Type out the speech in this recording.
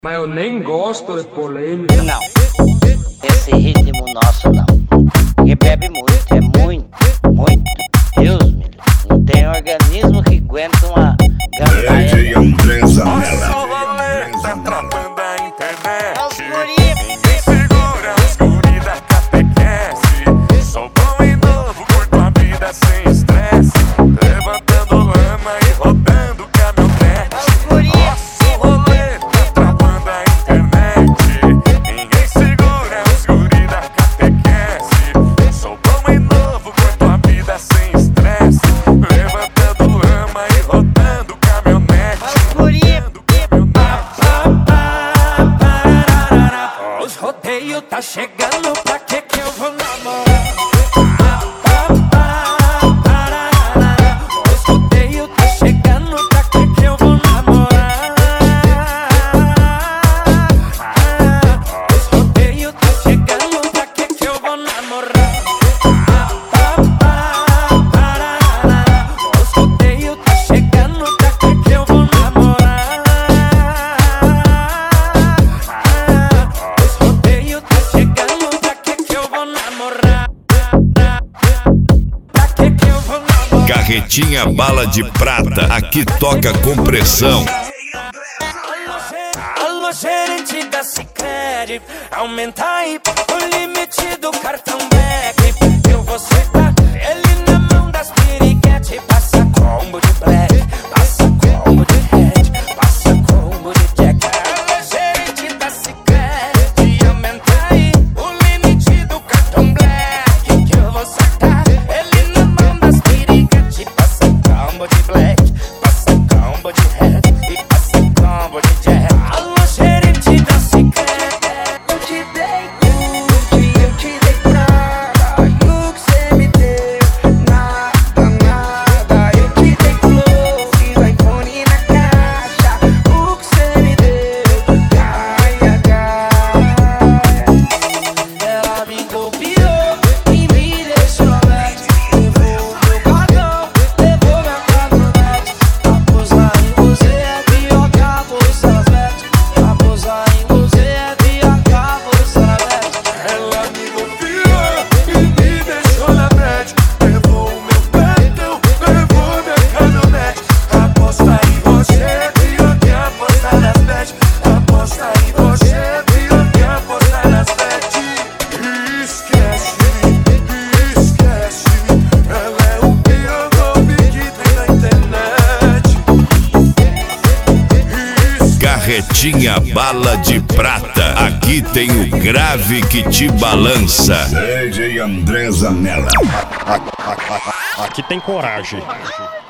Mas eu nem gosto de polêmica. Não, esse ritmo nosso não. Quem bebe muito, é muito, muito. Deus me livre. Não tem organismo que aguenta uma gandaia. DJ Andresa Mela. Tá travando a internet. Ninguém Segura os guri da catequese. Sou bom e novo, curto a vida sem estresse. Levantando lama e rodando caminhonete. Nosso rolê tá travando a internet. Ninguém segura os guri da catequese. Sou bom e novo, curto a vida sem estresse. Levantando lama e rodando caminhonete. Os rodeios tá chegando, pra que eu vou namorar? Os rodeios tá chegando, pra que eu vou namorar? Os rodeios tá chegando, pra que eu vou namorar? Os rodeios tá chegando, pra que eu vou namorar? Os rodeios tá chegando, pra que eu vou namorar? Pra que eu vou namorar? Carretinha Bala de Prata, aqui toca compressão. Alô, gerente da Sicredi, aumenta aí o limite do cartão Black. Eu vou sentar ele na mão das piriguete. Passa combo de black, passa combo de red, passa combo de jack. Alô, gerente da Sicredi, aumenta aí o limite do cartão Black. Que eu vou sentar ele na mão das piriguete. Passa combo de black, passa combo de red e passa combo de jack. Alô, gerente da Sicredi, Eu te dei tudo, eu te dei prata. E o que cê me deu? Nada, nada. Eu te dei flores, iPhone na caixa. O que cê me deu? Gaia, gaia. ela me copiou e me deixou aberto. Levou meu cartão, levou minha caminhonete. Apostar em você é pior que apostar nas bets. Apostar em você é pior que apostar na bet. Ela me copiou e me deixou na bad. Levou o meu cartão, levou minha caminhonete. Aposta em você é pior que apostar nas bets. Aposta em você é pior que apostar nas bets. Esquece, esquece. Ela é o pior golpe que tem na internet. Carretinha Bala de Prata, aqui tem o grave que te balança. DJ Andresa Mela. Aqui tem coragem.